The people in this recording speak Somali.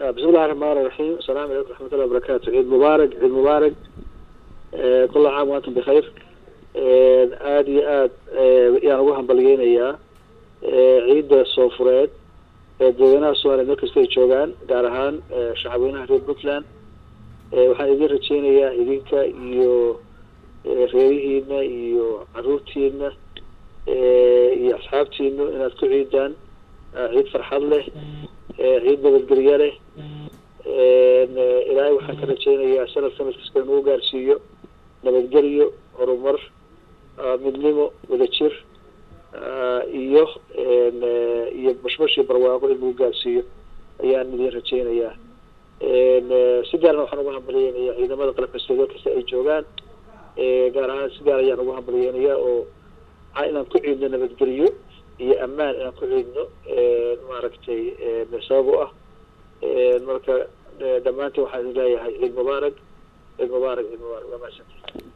بسم الله الرحمن الرحيم. السلام عليكم ورحمة الله وبركاته. عيد مبارك عيد مبارك. كل عام وأنتم بخير. آدي يعني وهم بلغين إياه عيد الصوفرات دوينا سؤال مركز في جوجان قارهان شعبنا في بوكلان waxaan idin rajeynayaa idinka iyo reerihiina iyo caruurtiina iyo asxaabtiina inaad ku ciidaan ciid farxad leh ciid nabadgelyo leh ilaahay waxaan ka rajeynayaa sanadkan kasta inuu gaarsiiyo nabadgelyo horumar midnimo wadajir iyo bashbash iyo barwaaqo inuu gaarsiiyo ayaan idin rajeynayaa si gaarna waxaan ugu hambalyeynaya ciidamada qalabka sida kasta ay joogaan gaar ahaan si gaar ayaan ugu hambalyeynaya oo inaan ku ciidno nabadgelyo iyo ammaan inaan ku ciidno maaragtay sabab u ah marka dhammaantiin waxaan idin leeyahay ciid mubaarak ciid mubaarak ciid mubaarak waa mahadsantihiin.